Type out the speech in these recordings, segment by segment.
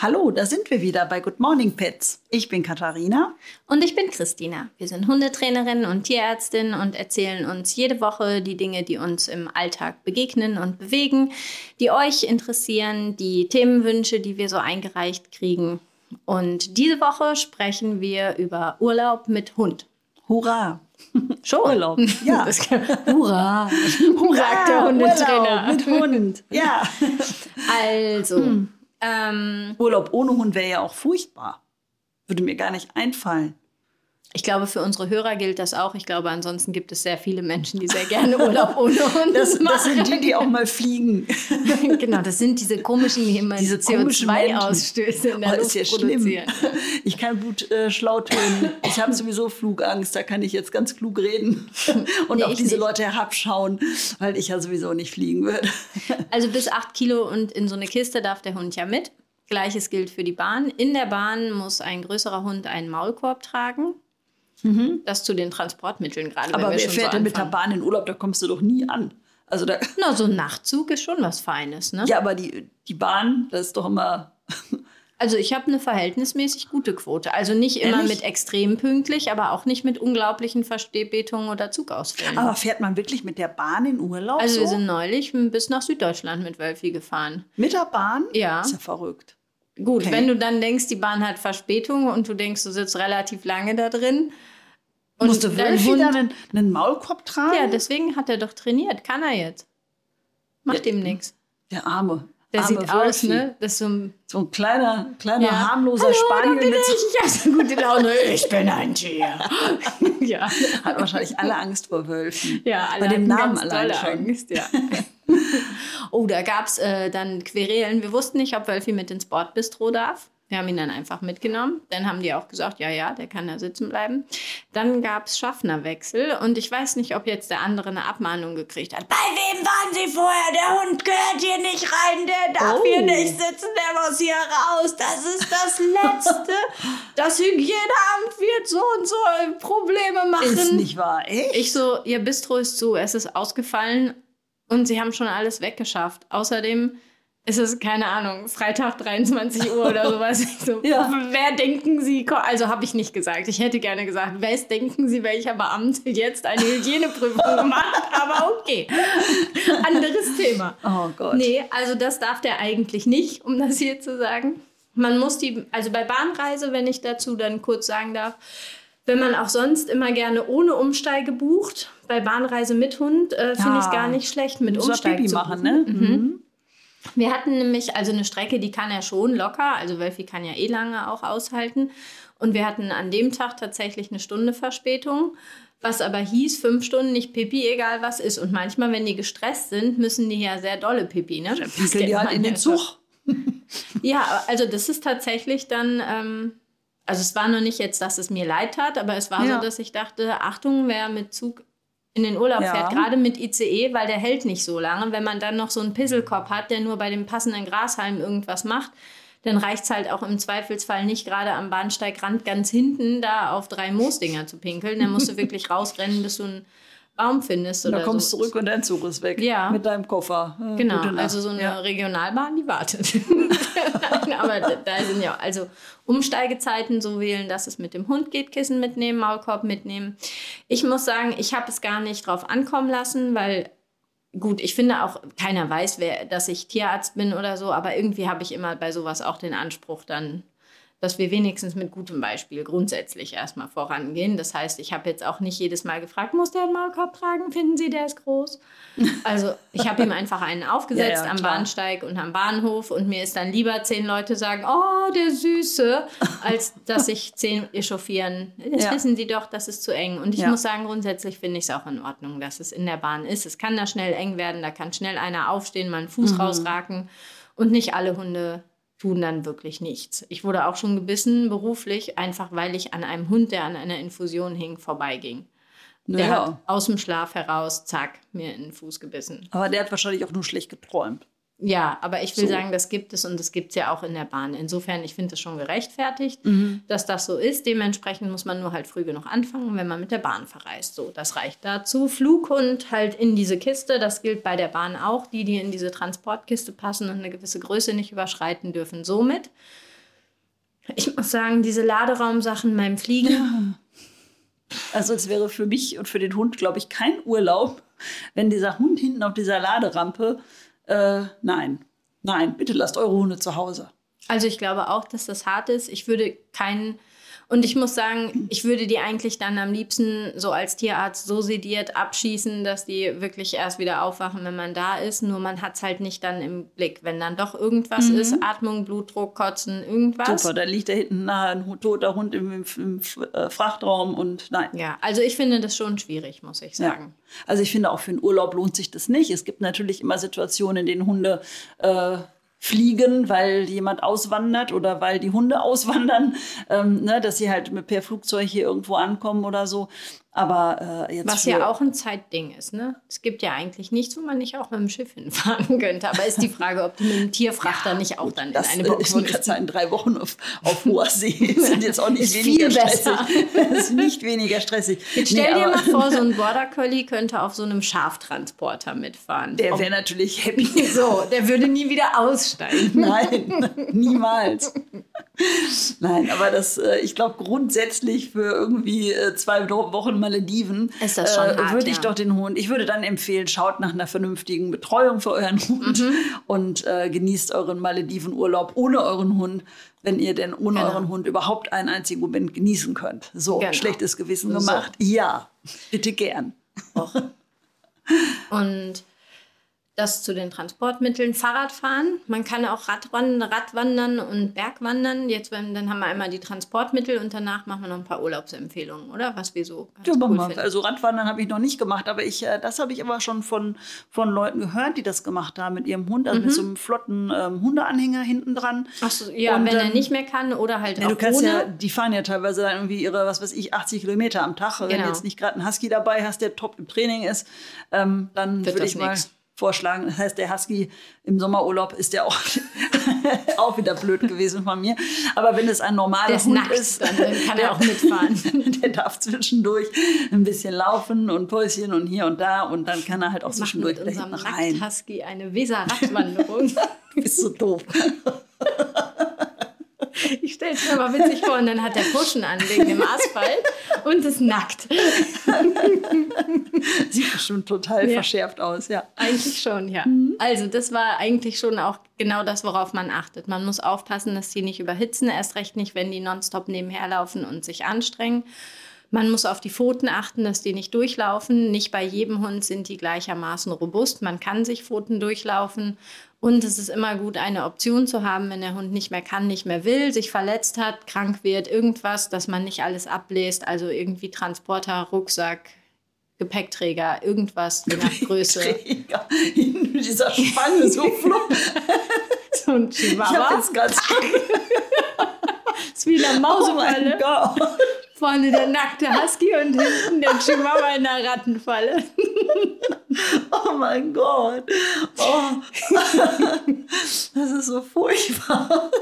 Hallo, da sind wir wieder bei Good Morning Pets. Ich bin Katharina. Und ich bin Christina. Wir sind Hundetrainerin und Tierärztin und erzählen uns jede Woche die Dinge, die uns im Alltag begegnen und bewegen, die euch interessieren, die Themenwünsche, die wir so eingereicht kriegen. Und diese Woche sprechen wir über Urlaub mit Hund. Hurra! Schon? Urlaub, ja. Hurra! Hurra, sagt der Hundetrainer. Urlaub mit Hund, ja. Also... Urlaub ohne Hund wäre ja auch furchtbar. Würde mir gar nicht einfallen. Ich glaube, für unsere Hörer gilt das auch. Ich glaube, ansonsten gibt es sehr viele Menschen, die sehr gerne Urlaub ohne Hund machen. Das sind die auch mal fliegen. Genau, das sind diese komischen, die immer diese CO2-Ausstöße in der Luft ist ja produzieren. Schlimm. Ich kann gut schlau tönen. Ich habe sowieso Flugangst, da kann ich jetzt ganz klug reden und Nee, auf diese nicht. Leute herabschauen, weil ich ja sowieso nicht fliegen würde. Also bis 8 Kilo und in so eine Kiste darf der Hund ja mit. Gleiches gilt für die Bahn. In der Bahn muss ein größerer Hund einen Maulkorb tragen. Das zu den Transportmitteln gerade. Aber wenn wir wer schon fährt so denn mit der anfangen. Bahn in Urlaub? Da kommst du doch nie an. Also da, Na, so ein Nachtzug ist schon was Feines, ne? ja, aber die Bahn, das ist doch immer... Also ich habe eine verhältnismäßig gute Quote. Also nicht immer Ehrlich? mit extrem pünktlich, aber auch nicht mit unglaublichen Verspätungen oder Zugausfällen. Aber fährt man wirklich mit der Bahn in Urlaub Also so? wir sind neulich bis nach Süddeutschland mit Wölfi gefahren. Mit der Bahn? Ja. Ist ja verrückt. Gut, Okay. wenn du dann denkst, die Bahn hat Verspätung und du denkst, du sitzt relativ lange da drin. Und Musst du dein wirklich Hund, dann einen Maulkorb tragen? ja, deswegen hat er doch trainiert. Kann er jetzt. Macht ihm nichts. Der Arme. Der arme sieht aus, Wölfi. ne? Das ist so ein... So ein kleiner Ja. harmloser Hallo, Spaniel da bin mit so, ich habe so gute Laune. Ich bin ein Tier. Ja. hat wahrscheinlich alle Angst vor Wölfen. Ja, alle Bei dem hatten Namen ganz allein dolle schon. Angst, ja. Oh, da gab es dann Querelen. Wir wussten nicht, ob Wölfi mit ins Bordbistro darf. Wir haben ihn dann einfach mitgenommen. Dann haben die auch gesagt, ja, der kann da sitzen bleiben. Dann gab es Schaffnerwechsel. Und ich weiß nicht, ob jetzt der andere eine Abmahnung gekriegt hat. Bei wem waren Sie vorher? Der Hund gehört hier nicht rein. Der darf hier nicht sitzen. Der muss hier raus. Das ist das Letzte. Das Hygieneamt wird so und so Probleme machen. Ist nicht wahr, echt? Ich so, Ihr Bistro ist zu, es ist ausgefallen und Sie haben schon alles weggeschafft. Außerdem ist es, keine Ahnung, Freitag 23 Uhr oder sowas. Ich so, Ja. Wer denken Sie, also habe ich nicht gesagt. Ich hätte gerne gesagt, wer denken Sie, welcher Beamte jetzt eine Hygieneprüfung macht? Aber okay, anderes Thema. Oh Gott. Nee, also das darf der eigentlich nicht, um das hier zu sagen. Man muss also bei Bahnreise, wenn ich dazu dann kurz sagen darf, wenn man auch sonst immer gerne ohne Umsteige bucht, bei Bahnreise mit Hund, finde ich es gar nicht schlecht, mit Muss er Umsteig Pipi zu machen, buchen. ne? Wir hatten nämlich, also eine Strecke, die kann er schon locker, also Wölfi kann ja lange auch aushalten. Und wir hatten an dem Tag tatsächlich 1 Stunde Verspätung, was aber hieß, 5 Stunden nicht Pipi, egal was ist. Und manchmal, wenn die gestresst sind, müssen die ja sehr dolle Pipi, ne? Das Pinkeln die kennt halt man in den ja schon. Zug. Ja, also das ist tatsächlich dann, also es war noch nicht jetzt, dass es mir leid tat, aber es war Ja. so, dass ich dachte, Achtung, wer mit Zug in den Urlaub Ja. fährt, gerade mit ICE, weil der hält nicht so lange. Wenn man dann noch so einen Pisselkopf hat, der nur bei dem passenden Grashalm irgendwas macht, dann reicht es halt auch im Zweifelsfall nicht gerade am Bahnsteigrand ganz hinten da auf 3 Moosdinger zu pinkeln. Dann musst du wirklich rausrennen, bis du einen Baum findest. Und Oder dann kommst du so. zurück und dein Zug ist weg. Ja. Mit deinem Koffer. Genau, Gute Nacht. also so eine Ja. Regionalbahn, die wartet. Nein, aber da sind ja also Umsteigezeiten so wählen, dass es mit dem Hund geht, Kissen mitnehmen, Maulkorb mitnehmen. Ich muss sagen, ich habe es gar nicht drauf ankommen lassen, weil gut, ich finde auch, keiner weiß, dass ich Tierarzt bin oder so, aber irgendwie habe ich immer bei sowas auch den Anspruch dann, dass wir wenigstens mit gutem Beispiel grundsätzlich erstmal vorangehen. Das heißt, ich habe jetzt auch nicht jedes Mal gefragt, muss der einen Maulkorb tragen? Finden Sie, der ist groß? Also ich habe ihm einfach einen aufgesetzt Ja, am klar. Bahnsteig und am Bahnhof und mir ist dann lieber 10 Leute sagen, oh, der Süße, als dass sich 10 echauffieren. Das Ja. wissen Sie doch, das ist zu eng. Und ich Ja. muss sagen, grundsätzlich finde ich es auch in Ordnung, dass es in der Bahn ist. Es kann da schnell eng werden, da kann schnell einer aufstehen, mal einen Fuß rausraken und nicht alle Hunde tun dann wirklich nichts. Ich wurde auch schon gebissen beruflich, einfach weil ich an einem Hund, der an einer Infusion hing, vorbeiging. Der Naja. hat aus dem Schlaf heraus, zack, mir in den Fuß gebissen. Aber der hat wahrscheinlich auch nur schlecht geträumt. Ja, aber ich will So. sagen, das gibt es und das gibt es ja auch in der Bahn. Insofern, ich finde es schon gerechtfertigt, dass das so ist. Dementsprechend muss man nur halt früh genug anfangen, wenn man mit der Bahn verreist. So, das reicht dazu. Flughund halt in diese Kiste, das gilt bei der Bahn auch. Die in diese Transportkiste passen und eine gewisse Größe nicht überschreiten dürfen, somit. Ich muss sagen, diese Laderaumsachen beim Fliegen. Ja. Also es wäre für mich und für den Hund, glaube ich, kein Urlaub, wenn dieser Hund hinten auf dieser Laderampe, nein, bitte lasst eure Hunde zu Hause. Also ich glaube auch, dass das hart ist. Ich würde keinen... Und ich muss sagen, ich würde die eigentlich dann am liebsten so als Tierarzt so sediert abschießen, dass die wirklich erst wieder aufwachen, wenn man da ist. Nur man hat es halt nicht dann im Blick. Wenn dann doch irgendwas ist, Atmung, Blutdruck, Kotzen, irgendwas. Super, da liegt da hinten ein toter Hund im Frachtraum und nein. Ja, also ich finde das schon schwierig, muss ich sagen. Ja. Also ich finde auch für einen Urlaub lohnt sich das nicht. Es gibt natürlich immer Situationen, in denen Hunde fliegen, weil jemand auswandert oder weil die Hunde auswandern, dass sie halt per Flugzeug hier irgendwo ankommen oder so. Aber jetzt was ja auch ein Zeitding ist, ne? Es gibt ja eigentlich nichts, wo man nicht auch mit dem Schiff hinfahren könnte. Aber ist die Frage, ob du mit dem Tierfrachter nicht auch dann in eine Box wohnst. In 3 Wochen auf hoher See sind jetzt auch nicht weniger stressig. Das ist nicht weniger stressig. Jetzt stell dir mal vor, so ein Border Collie könnte auf so einem Schaftransporter mitfahren. Der wäre natürlich happy. So, der würde nie wieder aussteigen. Nein, niemals. Nein, aber ich glaube grundsätzlich für irgendwie 2 Wochen Malediven ist das schon hart, würde ich doch den Hund, ich würde dann empfehlen, schaut nach einer vernünftigen Betreuung für euren Hund und genießt euren Maledivenurlaub ohne euren Hund, wenn ihr denn ohne euren Hund überhaupt einen einzigen Moment genießen könnt. So, schlechtes Gewissen gemacht. Ja, bitte gern. Och. Und das zu den Transportmitteln, Fahrradfahren. Man kann auch Radwandern und Bergwandern. Jetzt, dann haben wir einmal die Transportmittel und danach machen wir noch ein paar Urlaubsempfehlungen, oder? Was wir so ganz cool finden. Also Radwandern habe ich noch nicht gemacht, aber das habe ich aber schon von Leuten gehört, die das gemacht haben mit ihrem Hund, also mit so einem flotten Hundeanhänger hinten dran. Ach so, ja, und wenn er nicht mehr kann oder halt auch ohne. Die fahren ja teilweise dann irgendwie ihre, 80 Kilometer am Tag. Wenn du jetzt nicht gerade einen Husky dabei hast, der top im Training ist, dann würde ich mal vorschlagen. Das heißt, der Husky im Sommerurlaub ist ja auch wieder blöd gewesen von mir. Aber wenn es ein normaler Hund ist, dann kann er auch mitfahren. Der darf zwischendurch ein bisschen laufen und Päuschen und hier und da und dann kann er halt auch zwischendurch mit unserem Nackt-Husky eine Weser-Radwanderung. Du bist so doof. Ich stelle es mir mal witzig vor und dann hat der Puschen an wegen dem Asphalt und ist nackt. Sieht bestimmt total verschärft aus, ja. Eigentlich schon, ja. Also das war eigentlich schon auch genau das, worauf man achtet. Man muss aufpassen, dass die nicht überhitzen, erst recht nicht, wenn die nonstop nebenher laufen und sich anstrengen. Man muss auf die Pfoten achten, dass die nicht durchlaufen. Nicht bei jedem Hund sind die gleichermaßen robust. Man kann sich Pfoten durchlaufen. Und es ist immer gut, eine Option zu haben, wenn der Hund nicht mehr kann, nicht mehr will, sich verletzt hat, krank wird, irgendwas, dass man nicht alles abbläst. Also irgendwie Transporter, Rucksack, Gepäckträger, irgendwas, je nach Größe. Gepäckträger, in dieser Spanne so flott. So ein Chihuahua. Ich hab jetzt ganz ist wie eine Mausefalle. Oh mein Gott. Vorne der nackte Husky und hinten der Chihuahua in der Rattenfalle. Oh mein Gott. Oh. Das ist so furchtbar.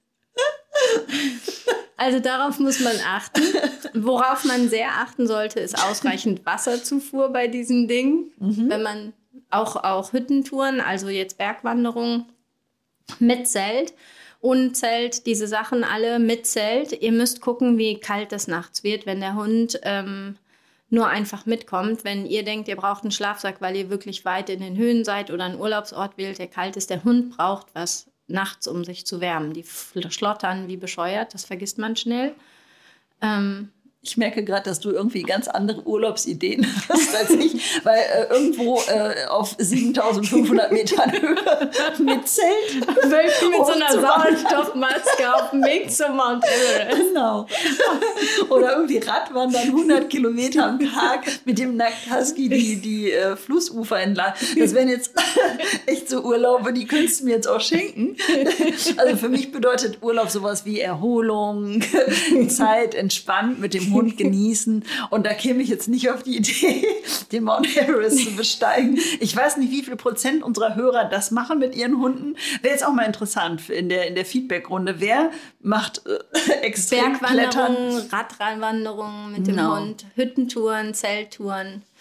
Also darauf muss man achten. Worauf man sehr achten sollte, ist ausreichend Wasserzufuhr bei diesen Dingen. Wenn man auch Hüttentouren, also jetzt Bergwanderungen mit Zelt. Und Zelt, diese Sachen alle mit Zelt. Ihr müsst gucken, wie kalt es nachts wird, wenn der Hund nur einfach mitkommt. Wenn ihr denkt, ihr braucht einen Schlafsack, weil ihr wirklich weit in den Höhen seid oder einen Urlaubsort wählt, der kalt ist, der Hund braucht was nachts, um sich zu wärmen. Die schlottern wie bescheuert, das vergisst man schnell. Ich merke gerade, dass du irgendwie ganz andere Urlaubsideen hast als ich, weil irgendwo auf 7.500 Metern Höhe mit Zelt. Wirklich mit so einer Sauerstoffmaske auf dem Weg zum Mount Everest. Genau. Oder irgendwie Radwandern 100 Kilometer am Tag mit dem Nackt-Husky die Flussufer entlang. Das wären jetzt echt so Urlaube, die könntest du mir jetzt auch schenken. Also für mich bedeutet Urlaub sowas wie Erholung, Zeit, entspannt mit dem Hund genießen. Und da käme ich jetzt nicht auf die Idee, den Mount Everest zu besteigen. Ich weiß nicht, wie viel Prozent unserer Hörer das machen mit ihren Hunden. Wäre jetzt auch mal interessant in der Feedback-Runde. Wer macht extrem Bergwanderungen, Radwanderungen mit dem Hund, Hüttentouren, Zelttouren.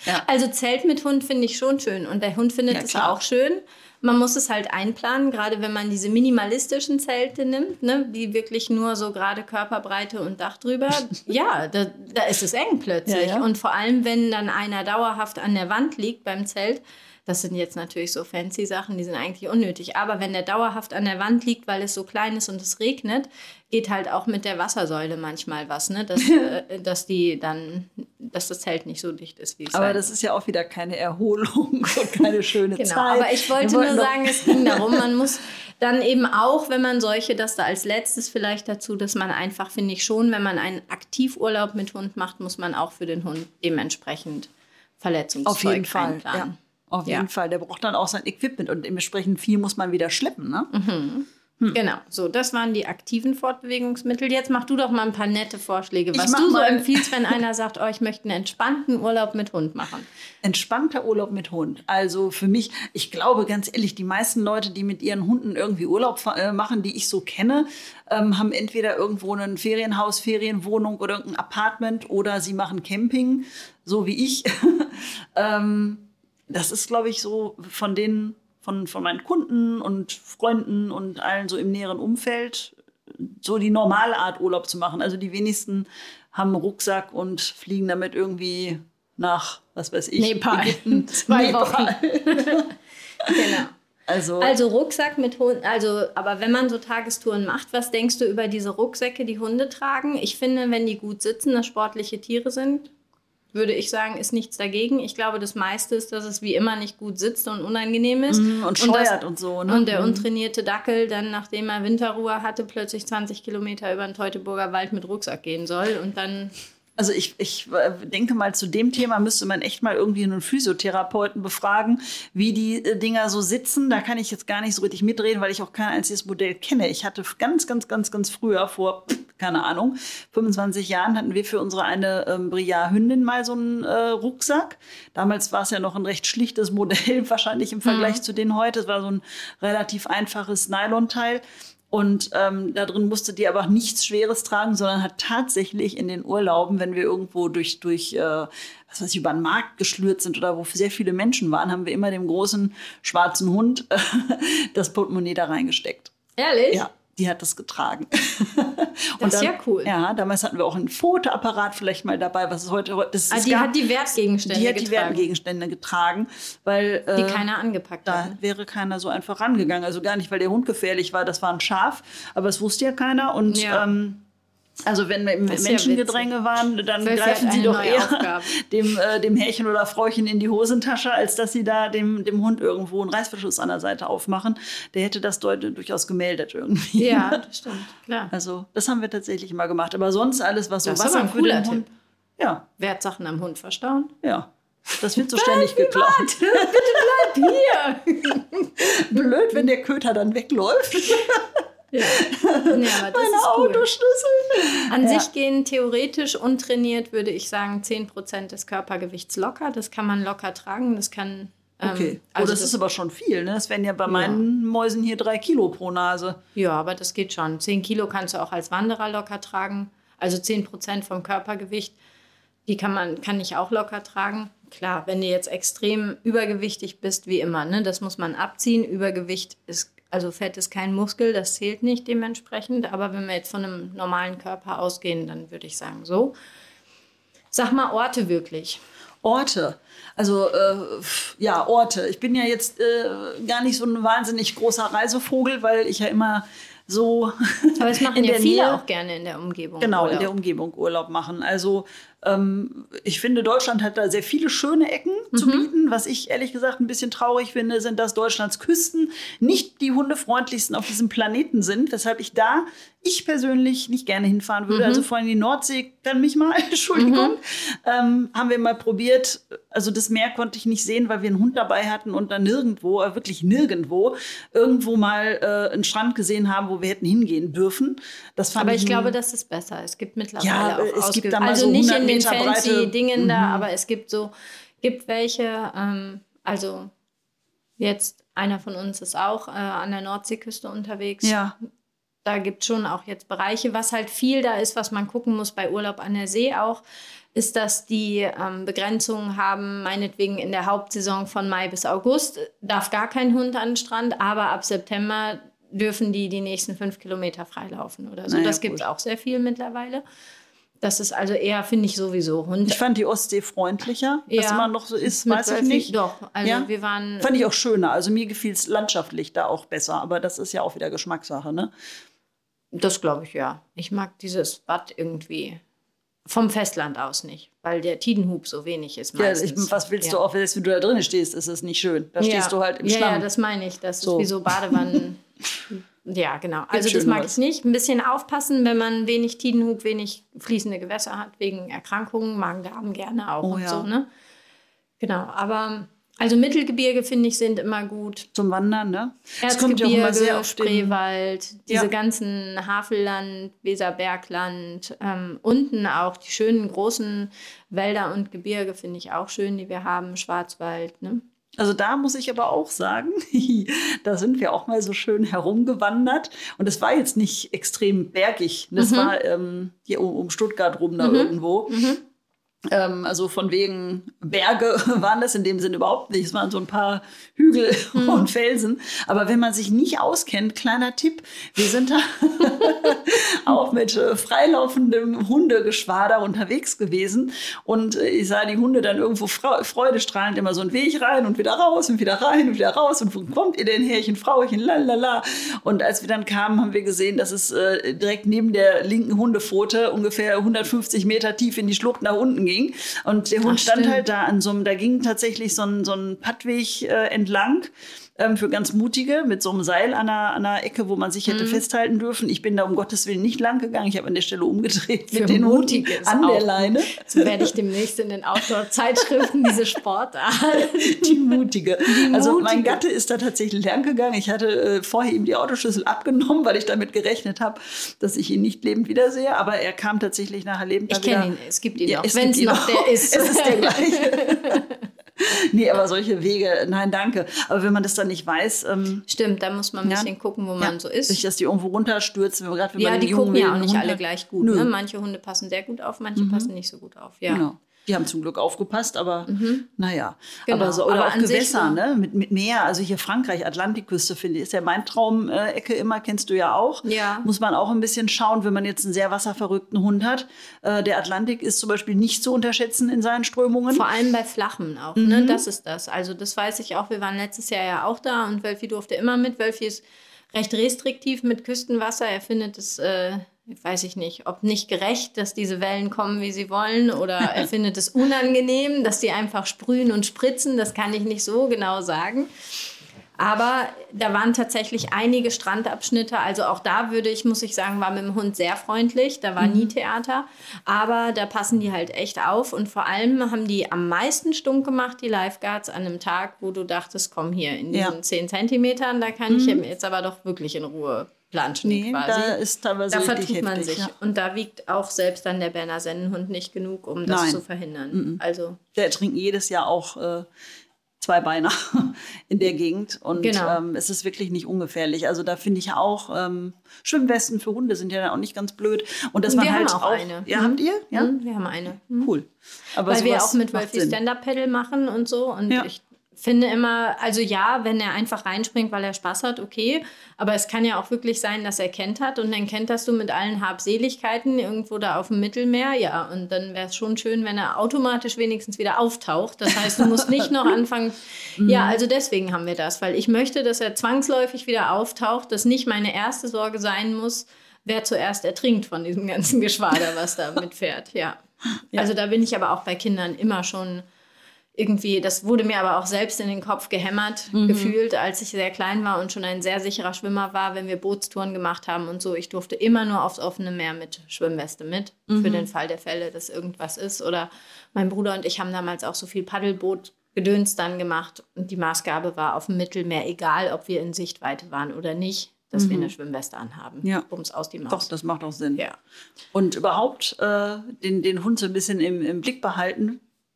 Ja. Also Zelt mit Hund finde ich schon schön und der Hund findet es auch schön. Man muss es halt einplanen, gerade wenn man diese minimalistischen Zelte nimmt, ne, die wirklich nur so gerade Körperbreite und Dach drüber. Ja, da ist es eng plötzlich. Ja, ja. Und vor allem, wenn dann einer dauerhaft an der Wand liegt beim Zelt, das sind jetzt natürlich so fancy Sachen, die sind eigentlich unnötig. Aber wenn der dauerhaft an der Wand liegt, weil es so klein ist und es regnet, geht halt auch mit der Wassersäule manchmal was, ne? Dass das Zelt nicht so dicht ist, wie es Aber das ist ja auch wieder keine Erholung und keine schöne Genau, Zeit. aber ich wollte nur sagen, es ging darum, man muss dann eben auch, wenn man das da als letztes vielleicht dazu, dass man einfach, finde ich schon, wenn man einen Aktivurlaub mit Hund macht, muss man auch für den Hund dementsprechend Verletzungszeug auf jeden Fall, einplanen. ja. Auf jeden Fall. Der braucht dann auch sein Equipment und dementsprechend viel muss man wieder schleppen, ne? Genau, so, das waren die aktiven Fortbewegungsmittel. Jetzt mach du doch mal ein paar nette Vorschläge, was du so empfiehlst, wenn einer sagt, oh, ich möchte einen entspannten Urlaub mit Hund machen. Entspannter Urlaub mit Hund. Also für mich, ich glaube ganz ehrlich, die meisten Leute, die mit ihren Hunden irgendwie Urlaub machen, die ich so kenne, haben entweder irgendwo ein Ferienhaus, Ferienwohnung oder irgendein Apartment oder sie machen Camping, so wie ich. Das ist, glaube ich, so von meinen Kunden und Freunden und allen so im näheren Umfeld so die normale Art Urlaub zu machen. Also die wenigsten haben einen Rucksack und fliegen damit irgendwie nach, was weiß ich, Nepal. Ägypten. 2 Wochen. Genau. Also Rucksack mit Hund, aber wenn man so Tagestouren macht, was denkst du über diese Rucksäcke, die Hunde tragen? Ich finde, wenn die gut sitzen, dass sportliche Tiere sind, würde ich sagen, ist nichts dagegen. Ich glaube, das meiste ist, dass es wie immer nicht gut sitzt und unangenehm ist. und scheuert und so. Ne? Und der untrainierte Dackel dann, nachdem er Winterruhe hatte, plötzlich 20 Kilometer über den Teutoburger Wald mit Rucksack gehen soll und dann... Also ich denke mal, zu dem Thema müsste man echt mal irgendwie einen Physiotherapeuten befragen, wie die Dinger so sitzen. Da kann ich jetzt gar nicht so richtig mitreden, weil ich auch kein einziges Modell kenne. Ich hatte ganz früher, vor, keine Ahnung, 25 Jahren, hatten wir für unsere eine Briard-Hündin mal so einen Rucksack. Damals war es ja noch ein recht schlichtes Modell, wahrscheinlich im Vergleich zu denen heute. Es war so ein relativ einfaches Nylonteil. Und da drin musste die aber nichts Schweres tragen, sondern hat tatsächlich in den Urlauben, wenn wir irgendwo durch was weiß ich, über den Markt geschlürt sind oder wo sehr viele Menschen waren, haben wir immer dem großen schwarzen Hund das Portemonnaie da reingesteckt. Ehrlich? Ja, die hat das getragen. Das ist ja cool. Ja, damals hatten wir auch einen Fotoapparat vielleicht mal dabei, was es heute ist. Die hat die Wertgegenstände getragen. Die hat die Wertgegenstände getragen, weil die keiner angepackt hat. Da wäre keiner so einfach rangegangen. Also gar nicht, weil der Hund gefährlich war. Das war ein Schaf, aber es wusste ja keiner. Und also wenn wir im Menschengedränge waren, dann greifen sie doch eher dem Herrchen oder Frauchen in die Hosentasche, als dass sie da dem Hund irgendwo einen Reißverschluss an der Seite aufmachen. Der hätte das durchaus gemeldet irgendwie. Ja, das stimmt, klar. Also das haben wir tatsächlich mal gemacht. Aber sonst alles, was so das Wasser ist ein cooler für den Hund... Tipp. Ja. Wertsachen am Hund verstauen. Ja. Das wird so ständig geklaut. Bitte bleib hier. Blöd, wenn der Köter dann wegläuft. Ja, aber das ist cool. Autoschlüssel. An sich gehen theoretisch untrainiert, würde ich sagen, 10% des Körpergewichts locker. Das kann man locker tragen. Das kann. Okay. Das ist aber schon viel. Ne? Das wären ja bei meinen Mäusen hier 3 Kilo pro Nase. Ja, aber das geht schon. 10 Kilo kannst du auch als Wanderer locker tragen. Also 10% vom Körpergewicht. Die kann ich auch locker tragen. Klar, wenn du jetzt extrem übergewichtig bist, wie immer, ne, das muss man abziehen. Übergewicht also Fett ist kein Muskel, das zählt nicht dementsprechend. Aber wenn wir jetzt von einem normalen Körper ausgehen, dann würde ich sagen so. Sag mal Orte wirklich. Orte. Also, Orte. Ich bin ja jetzt gar nicht so ein wahnsinnig großer Reisevogel, weil ich ja immer so. Aber es machen ja viele auch gerne in der Umgebung. Genau, in der Umgebung Urlaub machen. Also ich finde, Deutschland hat da sehr viele schöne Ecken zu bieten. Was ich ehrlich gesagt ein bisschen traurig finde, sind, dass Deutschlands Küsten nicht die hundefreundlichsten auf diesem Planeten sind. Weshalb ich persönlich nicht gerne hinfahren würde. Also vor allem die Nordsee, kann mich mal, Entschuldigung, haben wir mal probiert. Also das Meer konnte ich nicht sehen, weil wir einen Hund dabei hatten und dann wirklich nirgendwo, irgendwo mal einen Strand gesehen haben, wo wir hätten hingehen dürfen. Aber ich glaube, das ist besser. Es gibt mittlerweile auch es gibt da mal also so nicht 100 in den Meter fancy Breite. Dingen da, aber es gibt welche, also jetzt einer von uns ist auch an der Nordseeküste unterwegs. Ja. Da gibt es schon auch jetzt Bereiche, was halt viel da ist, was man gucken muss bei Urlaub an der See auch, ist, dass die Begrenzungen haben, meinetwegen in der Hauptsaison von Mai bis August darf gar kein Hund an den Strand, aber ab September dürfen die nächsten 5 Kilometer freilaufen oder so. Naja, das gibt es auch sehr viel mittlerweile. Das ist also eher, finde ich, sowieso Hund. Ich fand die Ostsee freundlicher, dass immer noch so ist, weiß ich nicht. Doch, also wir waren... Fand ich auch schöner. Also mir gefiel es landschaftlich da auch besser, aber das ist ja auch wieder Geschmackssache, ne? Das glaube ich, ja. Ich mag dieses Bad irgendwie vom Festland aus nicht, weil der Tidenhub so wenig ist meistens. Was willst du auch, wenn du da drin stehst, ist es nicht schön. Da stehst du halt im Schlamm. Ja, das meine ich. Das ist wie so Badewannen. Ja, genau. Also das mag ich nicht. Ein bisschen aufpassen, wenn man wenig Tidenhub, wenig fließende Gewässer hat, wegen Erkrankungen, Magen-Darm gerne auch so, ne? Genau, aber also Mittelgebirge, finde ich, sind immer gut. Zum Wandern, ne? Erzgebirge, Spreewald, diese ganzen Havelland, Weserbergland, unten auch die schönen großen Wälder und Gebirge finde ich auch schön, die wir haben, Schwarzwald, ne? Also da muss ich aber auch sagen, da sind wir auch mal so schön herumgewandert. Und es war jetzt nicht extrem bergig. Das war hier um Stuttgart rum da irgendwo. Also von wegen Berge waren das in dem Sinne überhaupt nicht. Es waren so ein paar Hügel und Felsen. Aber wenn man sich nicht auskennt, kleiner Tipp, wir sind da auch mit freilaufendem Hundegeschwader unterwegs gewesen. Und ich sah die Hunde dann irgendwo freudestrahlend immer so einen Weg rein und wieder raus und wieder rein und wieder raus. Und wo kommt ihr denn, Herrchen, Frauchen, lalala. Und als wir dann kamen, haben wir gesehen, dass es direkt neben der linken Hundepfote ungefähr 150 Meter tief in die Schlucht nach unten ging. Und der Hund stand halt da da ging tatsächlich so ein Pattweg entlang für ganz Mutige mit so einem Seil an einer Ecke, wo man sich hätte festhalten dürfen. Ich bin da um Gottes Willen nicht lang gegangen. Ich habe an der Stelle umgedreht mit den Hunden an der Leine. So werde ich demnächst in den Outdoor-Zeitschriften diese Sportart. Die Mutige. Also mein Gatte ist da tatsächlich lang gegangen. Ich hatte vorher ihm die Autoschlüssel abgenommen, weil ich damit gerechnet habe, dass ich ihn nicht lebend wiedersehe. Aber er kam tatsächlich nachher lebend wieder. Ich kenne ihn, es gibt ihn noch, wenn es noch der ist. Es ist der gleiche. Nee, aber solche Wege, nein, danke. Aber wenn man das dann nicht weiß... Stimmt, da muss man ein bisschen gucken, wo man so ist. Nicht, dass die irgendwo runterstürzen. Gerade wenn man die gucken ja auch nicht alle gleich gut. Ne? Manche Hunde passen sehr gut auf, manche passen nicht so gut auf. Ja. Genau. Die haben zum Glück aufgepasst, aber naja. Genau. Aber oder auch Gewässer, ne? Mit Meer. Also hier Frankreich, Atlantikküste, finde ich, ist ja mein Traumecke immer, kennst du ja auch. Ja. Muss man auch ein bisschen schauen, wenn man jetzt einen sehr wasserverrückten Hund hat. Der Atlantik ist zum Beispiel nicht zu unterschätzen in seinen Strömungen. Vor allem bei Flachen auch, ne? Das ist das. Also das weiß ich auch. Wir waren letztes Jahr ja auch da und Wölfi durfte immer mit. Wölfi ist recht restriktiv mit Küstenwasser. Er findet es... weiß ich nicht, ob nicht gerecht, dass diese Wellen kommen, wie sie wollen, oder er findet es unangenehm, dass die einfach sprühen und spritzen, das kann ich nicht so genau sagen. Aber da waren tatsächlich einige Strandabschnitte, also auch da muss ich sagen, war mit dem Hund sehr freundlich, da war nie Theater, aber da passen die halt echt auf und vor allem haben die am meisten stunk gemacht, die Lifeguards, an einem Tag, wo du dachtest, komm hier, in diesen 10 Zentimetern, da kann ich jetzt aber doch wirklich in Ruhe planschen quasi. Da ist teilweise da vertut heftig, man sich. Ja. Und da wiegt auch selbst dann der Berner Sennenhund nicht genug, um das zu verhindern. Also der trinkt jedes Jahr auch 2 Beiner in der Gegend. Und es ist wirklich nicht ungefährlich. Also da finde ich auch, Schwimmwesten für Hunde sind ja auch nicht ganz blöd. Und dass man wir halt haben auch eine. Ja, habt ihr? Ja? Wir haben eine. Cool. Aber weil wir auch mit Wölfi Stand-Up-Paddle machen und so. Und ich finde immer, also ja, wenn er einfach reinspringt, weil er Spaß hat, okay. Aber es kann ja auch wirklich sein, dass er kentert und dann kenterst du mit allen Habseligkeiten irgendwo da auf dem Mittelmeer. Ja, und dann wäre es schon schön, wenn er automatisch wenigstens wieder auftaucht. Das heißt, du musst nicht noch anfangen. Ja, also deswegen haben wir das, weil ich möchte, dass er zwangsläufig wieder auftaucht, dass nicht meine erste Sorge sein muss, wer zuerst ertrinkt von diesem ganzen Geschwader, was da mitfährt. Ja. Also da bin ich aber auch bei Kindern immer schon irgendwie, das wurde mir aber auch selbst in den Kopf gehämmert, gefühlt, als ich sehr klein war und schon ein sehr sicherer Schwimmer war, wenn wir Bootstouren gemacht haben und so. Ich durfte immer nur aufs offene Meer mit Schwimmweste mit, für den Fall der Fälle, dass irgendwas ist. Oder mein Bruder und ich haben damals auch so viel Paddelboot-Gedöns dann gemacht. Und die Maßgabe war auf dem Mittelmeer, egal ob wir in Sichtweite waren oder nicht, dass wir eine Schwimmweste anhaben. Ja. Bums aus die Maus. Doch, das macht auch Sinn. Ja. Und überhaupt den Hund so ein bisschen im Blick behalten.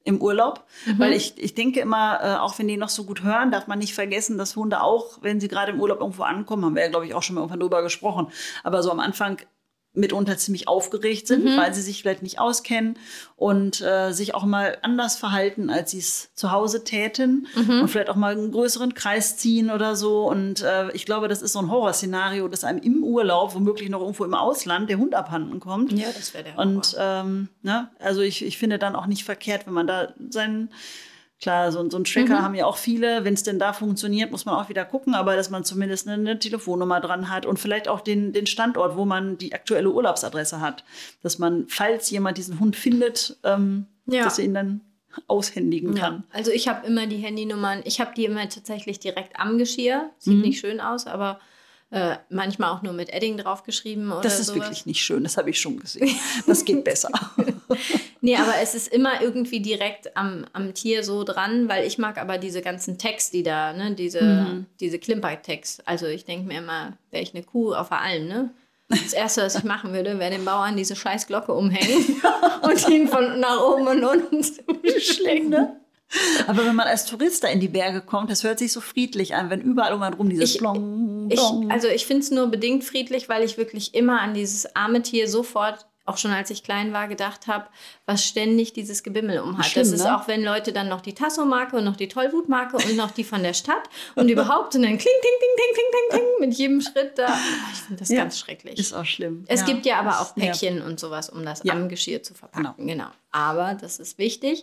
im Urlaub, weil ich denke immer, auch wenn die noch so gut hören, darf man nicht vergessen, dass Hunde auch, wenn sie gerade im Urlaub irgendwo ankommen, haben wir ja, glaube ich, auch schon mal irgendwann drüber gesprochen, aber so am Anfang mitunter ziemlich aufgeregt sind, weil sie sich vielleicht nicht auskennen und sich auch mal anders verhalten, als sie es zu Hause täten und vielleicht auch mal einen größeren Kreis ziehen oder so. Und ich glaube, das ist so ein Horrorszenario, dass einem im Urlaub, womöglich noch irgendwo im Ausland, der Hund abhanden kommt. Ja, das wäre der Horror. Und also ich finde dann auch nicht verkehrt, wenn man da seinen Klar, so ein Tracker haben ja auch viele. Wenn es denn da funktioniert, muss man auch wieder gucken. Aber dass man zumindest eine Telefonnummer dran hat und vielleicht auch den Standort, wo man die aktuelle Urlaubsadresse hat. Dass man, falls jemand diesen Hund findet, dass er ihn dann aushändigen kann. Also ich habe immer die Handynummern. Ich habe die immer tatsächlich direkt am Geschirr. Sieht nicht schön aus, aber manchmal auch nur mit Edding draufgeschrieben oder Das ist sowas. wirklich nicht schön, das habe ich schon gesehen. Das geht besser. Nee, aber es ist immer irgendwie direkt am Tier so dran, weil ich mag aber diese ganzen Tags, die da, ne, diese Klimper-Tags. Also ich denke mir immer, wäre ich eine Kuh auf der Alm, ne? Das Erste, was ich machen würde, wäre den Bauern diese scheiß Glocke umhängen und ihn von nach oben und unten schlägen, ne? Aber wenn man als Tourist da in die Berge kommt, das hört sich so friedlich an, wenn überall um einen rum dieses Blong, Blong. Also ich finde es nur bedingt friedlich, weil ich wirklich immer an dieses arme Tier sofort, auch schon als ich klein war, gedacht habe, was ständig dieses Gebimmel umhat. Schlimm, das ist ne? auch, wenn Leute dann noch die Tasso-Marke und noch die Tollwut-Marke und noch die von der Stadt und überhaupt und dann kling, kling, kling, kling, kling, kling, kling, mit jedem Schritt da. Ich finde das ganz schrecklich. Ist auch schlimm. Es gibt ja aber auch Päckchen und sowas, um das am Geschirr zu verpacken. Genau. Aber das ist wichtig.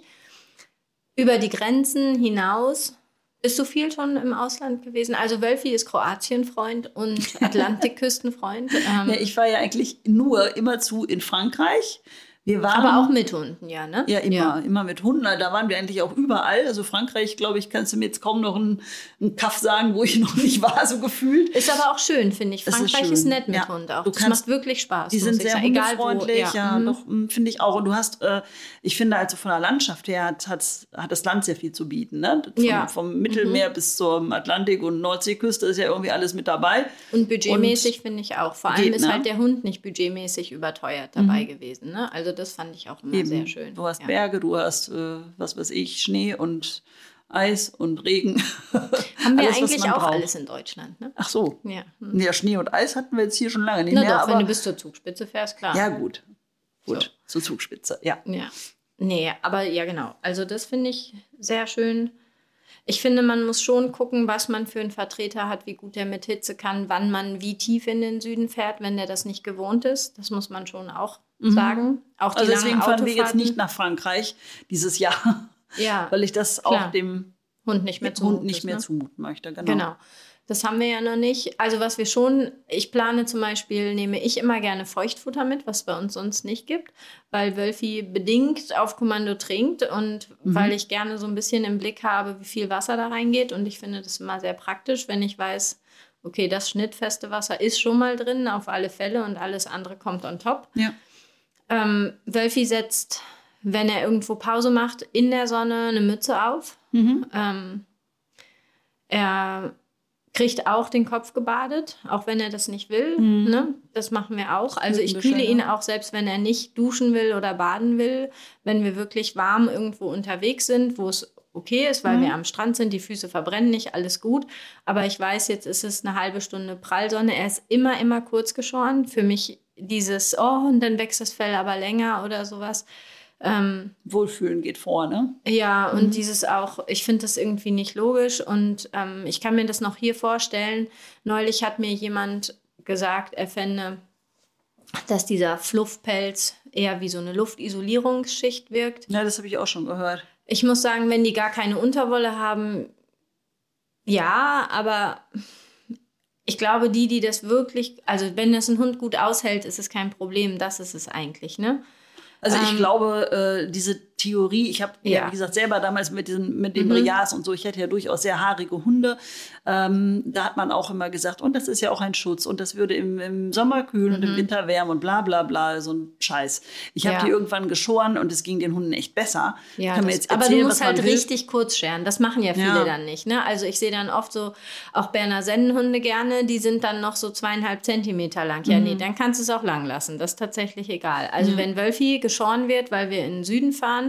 Über die Grenzen hinaus, bist du viel schon im Ausland gewesen? Also Wölfi ist Kroatien-Freund und Atlantikküsten-Freund. Ich war ja eigentlich nur immerzu in Frankreich. Wir waren, aber auch mit Hunden, ja, ne? Ja, immer mit Hunden. Da waren wir eigentlich auch überall. Also Frankreich, glaube ich, kannst du mir jetzt kaum noch einen Kaff sagen, wo ich noch nicht war, so gefühlt. Ist aber auch schön, finde ich. Frankreich ist nett mit Hund auch. Das macht wirklich Spaß. Die sind sehr hundefreundlich, Egal wo, doch, finde ich auch. Und du hast, ich finde, also von der Landschaft her hat das Land sehr viel zu bieten. Ne? Vom Mittelmeer bis zur Atlantik- und Nordseeküste ist ja irgendwie alles mit dabei. Und budgetmäßig finde ich auch. Vor allem ist halt der Hund nicht budgetmäßig überteuert dabei gewesen. Ne? Also das fand ich auch immer sehr schön. Du hast Berge, du hast, was weiß ich, Schnee und Eis und Regen. Haben wir eigentlich auch alles in Deutschland, ne? Ach so. Ja. Ja, Schnee und Eis hatten wir jetzt hier schon lange nicht mehr. Doch, aber wenn du bis zur Zugspitze fährst, klar. Ja, gut. Zur Zugspitze, ja. Nee, aber ja, genau. Also das finde ich sehr schön. Ich finde, man muss schon gucken, was man für einen Vertreter hat, wie gut der mit Hitze kann, wann man wie tief in den Süden fährt, wenn der das nicht gewohnt ist. Das muss man schon auch sagen. Auch die also deswegen fahren wir jetzt Autofahrten. nicht nach Frankreich dieses Jahr, weil ich das auch dem Hund nicht mehr zumuten möchte. Genau. Das haben wir ja noch nicht. Also was wir schon, ich plane zum Beispiel, nehme ich immer gerne Feuchtfutter mit, was bei uns sonst nicht gibt, weil Wölfi bedingt auf Kommando trinkt und weil ich gerne so ein bisschen im Blick habe, wie viel Wasser da reingeht. Und ich finde das immer sehr praktisch, wenn ich weiß, okay, das schnittfeste Wasser ist schon mal drin, auf alle Fälle, und alles andere kommt on top. Ja. Wölfi setzt, wenn er irgendwo Pause macht, in der Sonne eine Mütze auf. Er kriegt auch den Kopf gebadet, auch wenn er das nicht will. Ne? Das machen wir auch. Also ich kühle ihn auch, selbst wenn er nicht duschen will oder baden will, wenn wir wirklich warm irgendwo unterwegs sind, wo es okay ist, weil wir am Strand sind, die Füße verbrennen nicht, alles gut. Aber ich weiß, jetzt ist es eine halbe Stunde Prallsonne. Er ist immer kurz geschoren. Für mich dieses, und dann wächst das Fell aber länger oder sowas. Wohlfühlen geht vor, ne? Ja, und dieses auch, ich finde das irgendwie nicht logisch und ich kann mir das noch hier vorstellen. Neulich hat mir jemand gesagt, er fände, dass dieser Fluffpelz eher wie so eine Luftisolierungsschicht wirkt. Ja, das habe ich auch schon gehört. Ich muss sagen, wenn die gar keine Unterwolle haben, ja, aber ich glaube, die das wirklich, also wenn das ein Hund gut aushält, ist es kein Problem. Das ist es eigentlich, ne? Also ich glaube, diese Theorie, ich habe wie gesagt, selber damals mit dem Brias und so, ich hatte ja durchaus sehr haarige Hunde. Da hat man auch immer gesagt, und das ist ja auch ein Schutz und das würde im Sommer kühlen und im Winter wärmen und bla bla bla, so ein Scheiß. Ich habe die irgendwann geschoren und es ging den Hunden echt besser. Ja, kann mir jetzt erzählen, aber du musst halt richtig kurz scheren. Das machen ja viele dann nicht. Ne? Also ich sehe dann oft so auch Berner Sennenhunde gerne, die sind dann noch so 2,5 Zentimeter lang. Ja, nee, dann kannst du es auch lang lassen. Das ist tatsächlich egal. Also wenn Wölfi geschoren wird, weil wir in den Süden fahren,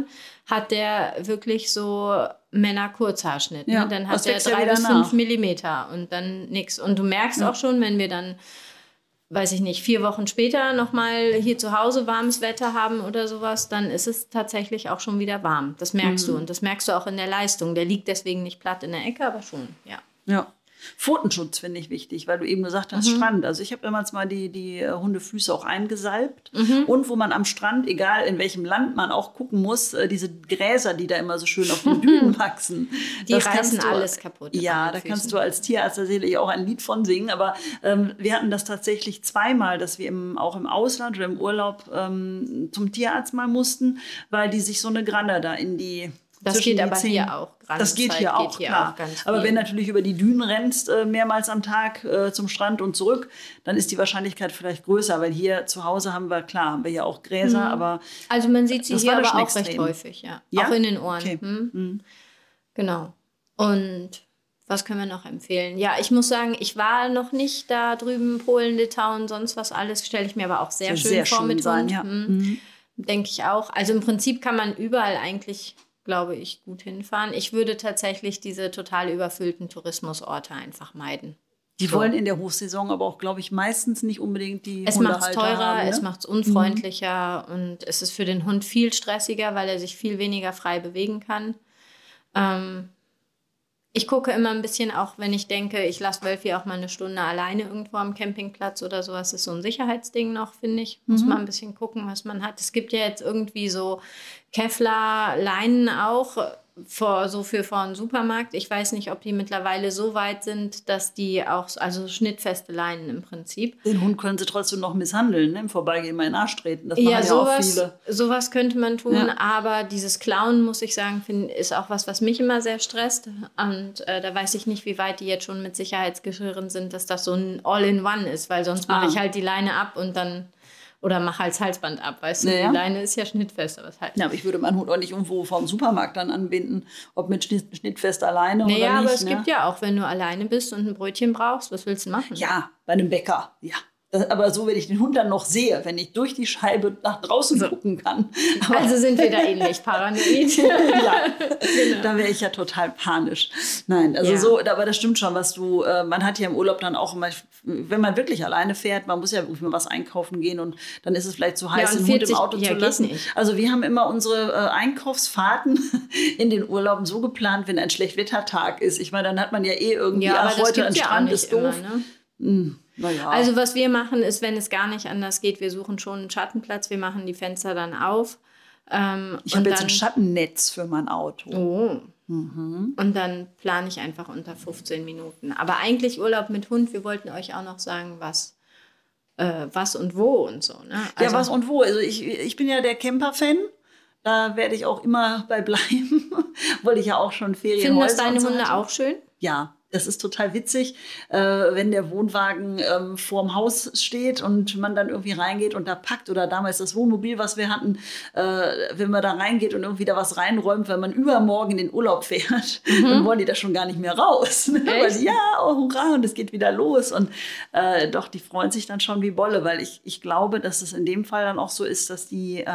fahren, hat der wirklich so Männer-Kurzhaarschnitt. Ja, Ne? Dann das hat der wächst ja 3 wieder bis nach. 5 Millimeter und dann nix. Und du merkst auch schon, wenn wir dann, weiß ich nicht, 4 Wochen später nochmal hier zu Hause warmes Wetter haben oder sowas, dann ist es tatsächlich auch schon wieder warm. Das merkst du. Und das merkst du auch in der Leistung. Der liegt deswegen nicht platt in der Ecke, aber schon, ja. Ja. Pfotenschutz finde ich wichtig, weil du eben gesagt hast, Strand. Also ich habe damals mal die Hundefüße auch eingesalbt. Und wo man am Strand, egal in welchem Land man auch gucken muss, diese Gräser, die da immer so schön auf den Dünen wachsen. Die reißen alles kaputt. Ja, da kannst du als Tierarzt tatsächlich auch ein Lied von singen. Aber wir hatten das tatsächlich zweimal, dass wir auch im Ausland oder im Urlaub zum Tierarzt mal mussten, weil die sich so eine Granne da in die... Das geht aber hier auch. Das geht hier auch, klar. Aber wenn du natürlich über die Dünen rennst, mehrmals am Tag zum Strand und zurück, dann ist die Wahrscheinlichkeit vielleicht größer, weil hier zu Hause haben wir ja auch Gräser, aber... Also man sieht sie hier aber auch extrem. recht häufig, ja. Ja? Auch in den Ohren. Okay. Genau. Und was können wir noch empfehlen? Ja, ich muss sagen, ich war noch nicht da drüben, Polen, Litauen, sonst was alles, stelle ich mir aber auch sehr schön vor mit sein, Hund. ja. Denke ich auch. Also im Prinzip kann man überall eigentlich, glaube ich, gut hinfahren. Ich würde tatsächlich diese total überfüllten Tourismusorte einfach meiden. Die wollen in der Hochsaison aber auch, glaube ich, meistens nicht unbedingt die Es macht es Hundehalter teurer, haben, ne? es macht es unfreundlicher und es ist für den Hund viel stressiger, weil er sich viel weniger frei bewegen kann. Ich gucke immer ein bisschen, auch wenn ich denke, ich lasse Wölfi auch mal eine Stunde alleine irgendwo am Campingplatz oder sowas. Das ist so ein Sicherheitsding noch, finde ich. Muss man ein bisschen gucken, was man hat. Es gibt ja jetzt irgendwie so Kevlar-Leinen auch für den Supermarkt. Ich weiß nicht, ob die mittlerweile so weit sind, dass die auch, also schnittfeste Leinen im Prinzip. Den Hund können sie trotzdem noch misshandeln, ne? Im Vorbeigehen mal in den Arsch treten. Das machen ja auch viele. Sowas könnte man tun, aber dieses Klauen, muss ich sagen, ist auch was mich immer sehr stresst. Und da weiß ich nicht, wie weit die jetzt schon mit Sicherheitsgeschirren sind, dass das so ein All-in-One ist, weil sonst mache ich halt die Leine ab und dann... Oder mach halt das Halsband ab, weißt du? Die Leine ist ja schnittfest. Aber, ja, aber ich würde meinen Hund auch nicht irgendwo vom Supermarkt dann anbinden, ob mit schnittfest alleine oder nicht. Aber es gibt ja auch, wenn du alleine bist und ein Brötchen brauchst, was willst du machen? Ja, bei einem Bäcker, ja. Aber so, wenn ich den Hund dann noch sehe, wenn ich durch die Scheibe nach draußen gucken kann. Aber also sind wir da ähnlich paranoid. Ja, genau. Da wäre ich ja total panisch. Nein, also so, aber das stimmt schon, was du, man hat ja im Urlaub dann auch immer, wenn man wirklich alleine fährt, man muss ja irgendwie mal was einkaufen gehen und dann ist es vielleicht zu heiß, den Hund im Auto zu lassen. Also wir haben immer unsere Einkaufsfahrten in den Urlauben so geplant, wenn ein Schlechtwettertag ist. Ich meine, dann hat man ja irgendwie, heute ein Strand ist doof. Immer, ne? Naja. Also was wir machen, ist, wenn es gar nicht anders geht, wir suchen schon einen Schattenplatz, wir machen die Fenster dann auf. Ich habe jetzt ein Schattennetz für mein Auto. Oh. Und dann plane ich einfach unter 15 Minuten. Aber eigentlich Urlaub mit Hund, wir wollten euch auch noch sagen, was und wo und so. Ne? Also, ja, was und wo. Also ich bin ja der Camper-Fan. Da werde ich auch immer bei bleiben, weil ich ja auch schon Ferienhäuser Finden das deine Hunde auch schön? Ja. Das ist total witzig, wenn der Wohnwagen vorm Haus steht und man dann irgendwie reingeht und da packt. Oder damals das Wohnmobil, was wir hatten, wenn man da reingeht und irgendwie da was reinräumt, wenn man übermorgen in den Urlaub fährt, dann wollen die da schon gar nicht mehr raus. Ne? Weil die, oh hurra, und es geht wieder los. Und doch, die freuen sich dann schon wie Bolle, weil ich glaube, dass es in dem Fall dann auch so ist, dass die...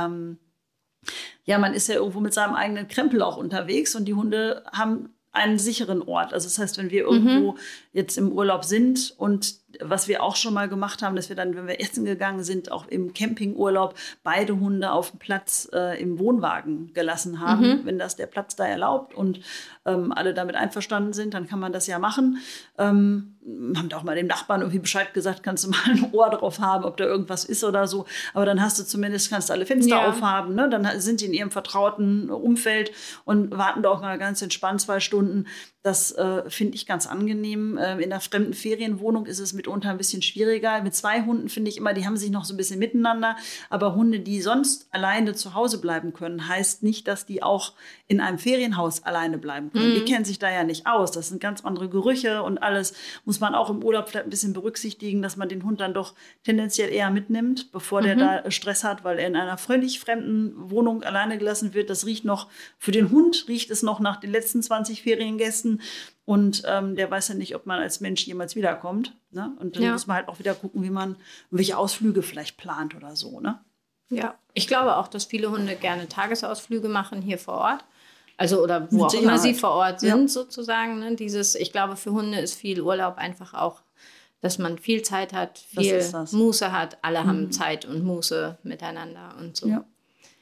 man ist ja irgendwo mit seinem eigenen Krempel auch unterwegs und die Hunde haben einen sicheren Ort. Also das heißt, wenn wir irgendwo jetzt im Urlaub sind und was wir auch schon mal gemacht haben, dass wir dann, wenn wir essen gegangen sind, auch im Campingurlaub beide Hunde auf dem Platz im Wohnwagen gelassen haben. Wenn das der Platz da erlaubt und alle damit einverstanden sind, dann kann man das ja machen. Haben da auch mal dem Nachbarn irgendwie Bescheid gesagt, kannst du mal ein Ohr drauf haben, ob da irgendwas ist oder so. Aber dann kannst du alle Fenster aufhaben. Ne? Dann sind die in ihrem vertrauten Umfeld und warten da auch mal ganz entspannt 2 Stunden. Das finde ich ganz angenehm. In einer fremden Ferienwohnung ist es mitunter ein bisschen schwieriger. Mit 2 Hunden finde ich immer, die haben sich noch so ein bisschen miteinander. Aber Hunde, die sonst alleine zu Hause bleiben können, heißt nicht, dass die auch in einem Ferienhaus alleine bleiben können. Die kennen sich da ja nicht aus. Das sind ganz andere Gerüche und alles muss man auch im Urlaub vielleicht ein bisschen berücksichtigen, dass man den Hund dann doch tendenziell eher mitnimmt, bevor der da Stress hat, weil er in einer völlig fremden Wohnung alleine gelassen wird. Das riecht noch, für den Hund riecht es noch nach den letzten 20 Feriengästen. Und der weiß ja nicht, ob man als Mensch jemals wiederkommt. Ne? Und dann muss man halt auch wieder gucken, wie man welche Ausflüge vielleicht plant oder so. Ne? Ja, ich glaube auch, dass viele Hunde gerne Tagesausflüge machen hier vor Ort. Also oder wo Mit auch immer sie Sicherheit. vor Ort sind, sozusagen. Ne? Ich glaube, für Hunde ist viel Urlaub einfach auch, dass man viel Zeit hat, Das viel ist das. Muße hat. Alle haben Zeit und Muße miteinander und so. Ja.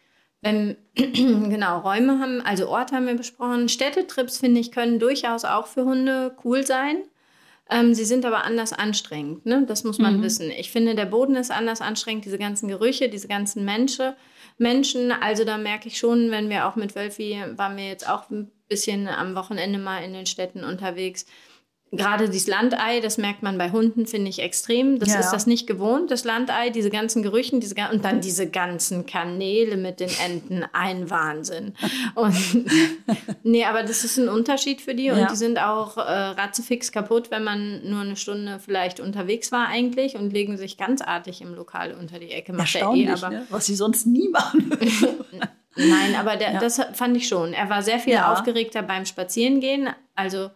Genau, Räume haben, also Orte haben wir besprochen. Städtetrips, finde ich, können durchaus auch für Hunde cool sein. Sie sind aber anders anstrengend, ne? Das muss man wissen. Ich finde, der Boden ist anders anstrengend, diese ganzen Gerüche, diese ganzen Menschen. Also da merke ich schon, wenn wir auch mit Wölfi, waren wir jetzt auch ein bisschen am Wochenende mal in den Städten unterwegs. Gerade dieses Landei, das merkt man bei Hunden, finde ich extrem. Das ist das nicht gewohnt, das Landei, diese ganzen Gerüchen, und dann diese ganzen Kanäle mit den Enten, ein Wahnsinn. Und nee, aber das ist ein Unterschied für die und die sind auch ratzefix kaputt, wenn man nur eine Stunde vielleicht unterwegs war eigentlich und legen sich ganz artig im Lokal unter die Ecke. Macht Erstaunlich, aber ne? Was sie sonst nie machen. Nein, aber das fand ich schon. Er war sehr viel aufgeregter beim Spazierengehen, also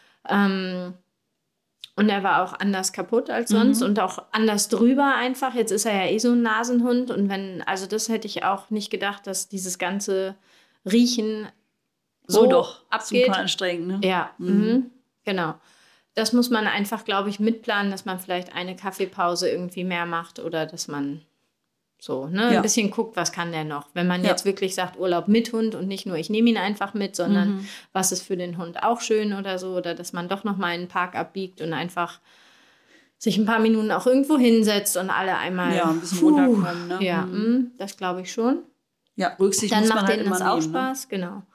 und er war auch anders kaputt als sonst und auch anders drüber einfach. Jetzt ist er ja so ein Nasenhund und also das hätte ich auch nicht gedacht, dass dieses ganze Riechen so doch, abgeht. super anstrengend, ne? Ja, genau. Das muss man einfach, glaube ich, mitplanen, dass man vielleicht eine Kaffeepause irgendwie mehr macht oder dass man so, ne, ein bisschen guckt, was kann der noch. Wenn man jetzt wirklich sagt, Urlaub mit Hund und nicht nur, ich nehme ihn einfach mit, sondern was ist für den Hund auch schön oder so. Oder dass man doch noch mal in den Park abbiegt und einfach sich ein paar Minuten auch irgendwo hinsetzt und alle einmal ein bisschen runterkommen. Ne? Ja, das glaube ich schon. Ja, Rücksicht Dann muss macht man halt denen immer das auch nehmen, Spaß, genau.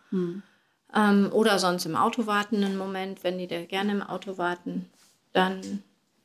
Oder sonst im Auto warten einen Moment, wenn die da gerne im Auto warten. Dann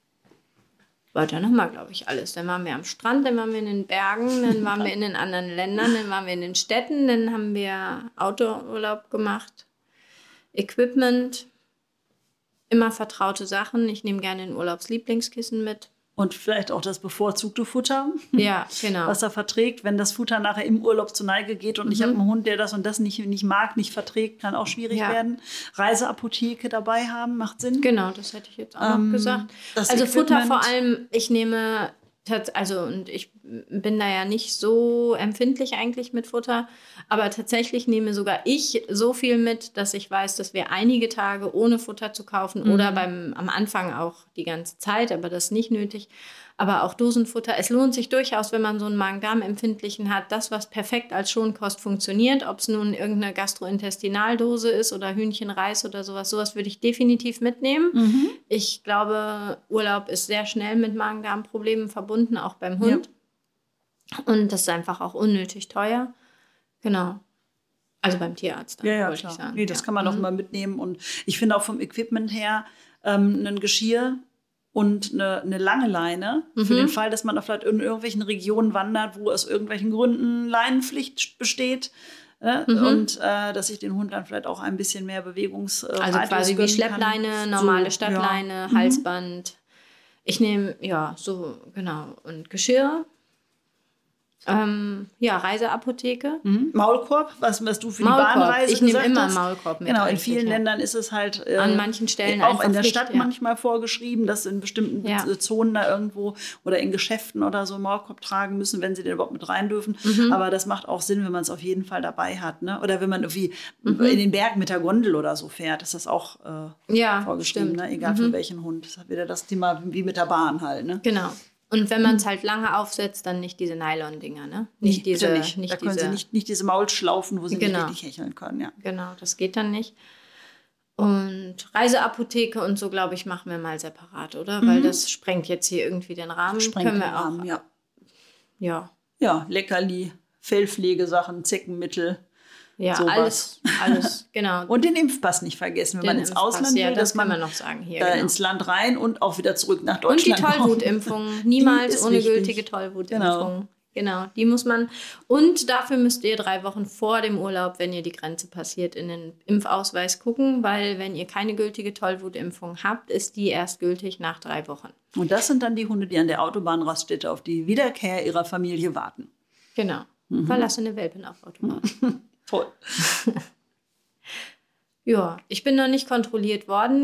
weiter nochmal, glaube ich, alles. Dann waren wir am Strand, dann waren wir in den Bergen, dann waren wir in den anderen Ländern, dann waren wir in den Städten, dann haben wir Outdoor-Urlaub gemacht, Equipment, immer vertraute Sachen. Ich nehme gerne ein Urlaubslieblingskissen mit. Und vielleicht auch das bevorzugte Futter, Ja, genau. was er verträgt. Wenn das Futter nachher im Urlaub zur Neige geht und ich habe einen Hund, der das und das nicht mag, nicht verträgt, kann auch schwierig werden. Reiseapotheke dabei haben, macht Sinn. Genau, das hätte ich jetzt auch noch gesagt. Also Futter vor allem, ich nehme, und ich bin da ja nicht so empfindlich eigentlich mit Futter, aber tatsächlich nehme sogar ich so viel mit, dass ich weiß, dass wir einige Tage ohne Futter zu kaufen oder am Anfang auch die ganze Zeit, aber das ist nicht nötig, aber auch Dosenfutter. Es lohnt sich durchaus, wenn man so einen Magen-Darm-Empfindlichen hat, das, was perfekt als Schonkost funktioniert, ob es nun irgendeine Gastrointestinaldose ist oder Hühnchenreis oder sowas würde ich definitiv mitnehmen. Ich glaube, Urlaub ist sehr schnell mit Magen-Darm-Problemen verbunden, auch beim Hund. Und das ist einfach auch unnötig teuer. Genau. Also beim Tierarzt, wollte ich sagen. Nee, das kann man auch immer mitnehmen. Und ich finde auch vom Equipment her ein Geschirr und eine lange Leine für den Fall, dass man vielleicht in irgendwelchen Regionen wandert, wo aus irgendwelchen Gründen Leinenpflicht besteht. Und dass ich den Hund dann vielleicht auch ein bisschen mehr also quasi wie Schleppleine, normale Stadtleine, Halsband. Ich nehme, genau. Und Geschirr. Reiseapotheke. Maulkorb, was du für Maulkorb. Die Bahnreise Ich nehme gesagt immer hast. Maulkorb mit. Genau, in vielen Ländern ist es halt an manchen Stellen auch in der Pflicht, Stadt manchmal vorgeschrieben, dass in bestimmten Zonen da irgendwo oder in Geschäften oder so Maulkorb tragen müssen, wenn sie den überhaupt mit rein dürfen. Aber das macht auch Sinn, wenn man es auf jeden Fall dabei hat. Ne? Oder wenn man irgendwie in den Bergen mit der Gondel oder so fährt, ist das auch vorgeschrieben, ne? Egal für welchen Hund. Das hat wieder das Thema wie mit der Bahn halt. Ne? Genau. Und wenn man es halt lange aufsetzt, dann nicht diese Nylon-Dinger, ne? Nicht da können sie nicht diese Maulschlaufen, wo sie nicht richtig hecheln können, ja. Genau, das geht dann nicht. Und Reiseapotheke und so, glaube ich, machen wir mal separat, oder? Weil das sprengt jetzt hier irgendwie den Rahmen. Sprengt den Rahmen, ja. Ja. Ja, Leckerli, Fellpflegesachen, Zeckenmittel. Ja, sowas. alles, genau. Und den Impfpass nicht vergessen, wenn man ins Ausland will, das kann man noch sagen hier. Da ins Land rein und auch wieder zurück nach Deutschland. Und die Tollwutimpfung. Niemals ohne gültige Tollwutimpfung. Genau, die muss man. Und dafür müsst ihr 3 Wochen vor dem Urlaub, wenn ihr die Grenze passiert, in den Impfausweis gucken, weil wenn ihr keine gültige Tollwutimpfung habt, ist die erst gültig nach 3 Wochen. Und das sind dann die Hunde, die an der Autobahnraststätte auf die Wiederkehr ihrer Familie warten. Genau. Verlassene Welpen auf Autobahn. Toll. Ja, ich bin noch nicht kontrolliert worden.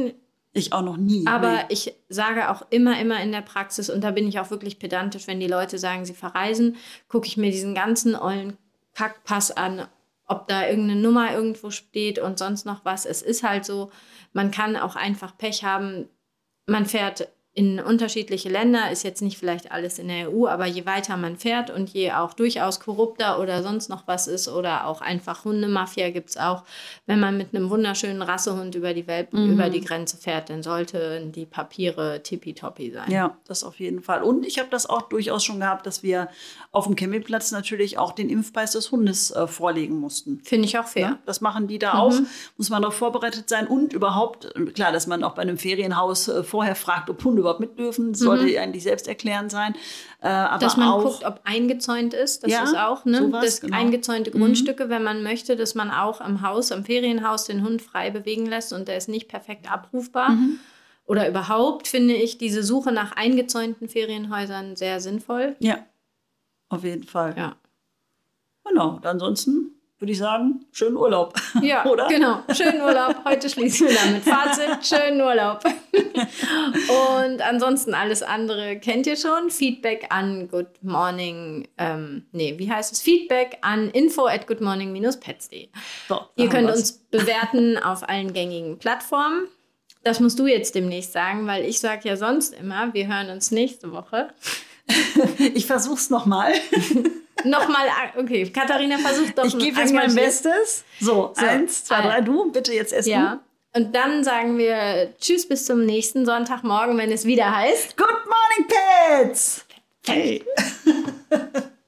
Ich auch noch nie. Aber ich sage auch immer in der Praxis, und da bin ich auch wirklich pedantisch, wenn die Leute sagen, sie verreisen, gucke ich mir diesen ganzen ollen Kackpass an, ob da irgendeine Nummer irgendwo steht und sonst noch was. Es ist halt so, man kann auch einfach Pech haben. Man fährt in unterschiedliche Länder, ist jetzt nicht vielleicht alles in der EU, aber je weiter man fährt und je auch durchaus korrupter oder sonst noch was ist oder auch einfach Hundemafia gibt es auch, wenn man mit einem wunderschönen Rassehund über die Welt, über die Grenze fährt, dann sollten die Papiere tippitoppi sein. Ja, das auf jeden Fall. Und ich habe das auch durchaus schon gehabt, dass wir auf dem Campingplatz natürlich auch den Impfpass des Hundes vorlegen mussten. Finde ich auch fair. Ja, das machen die da auch. Muss man darauf vorbereitet sein. Und überhaupt, klar, dass man auch bei einem Ferienhaus vorher fragt, ob Hunde überhaupt mit dürfen. Das sollte eigentlich selbsterklärend sein. Aber dass man auch, guckt, ob eingezäunt ist. Das ja, ist auch, ne? sowas, Das genau. eingezäunte Grundstücke, wenn man möchte, dass man auch am Haus, am Ferienhaus den Hund frei bewegen lässt und der ist nicht perfekt abrufbar. Oder überhaupt finde ich diese Suche nach eingezäunten Ferienhäusern sehr sinnvoll. Ja, auf jeden Fall. Ja. Genau. Und ansonsten würde ich sagen, schönen Urlaub. Ja, oder? Genau. Schönen Urlaub. Heute schließen wir damit. Fazit, schönen Urlaub. Und ansonsten alles andere kennt ihr schon. Feedback an Feedback an info@goodmorning-pets.de. So, Ihr könnt uns bewerten auf allen gängigen Plattformen. Das musst du jetzt demnächst sagen, weil ich sage ja sonst immer, wir hören uns nächste Woche. Ich versuch's nochmal. Nochmal, okay, Katharina versucht doch. Ich gebe jetzt mein Bestes. So, 1, 2, 3, du, bitte jetzt essen. Ja. Und dann sagen wir Tschüss bis zum nächsten Sonntagmorgen, wenn es wieder heißt Good Morning Pets! Hey!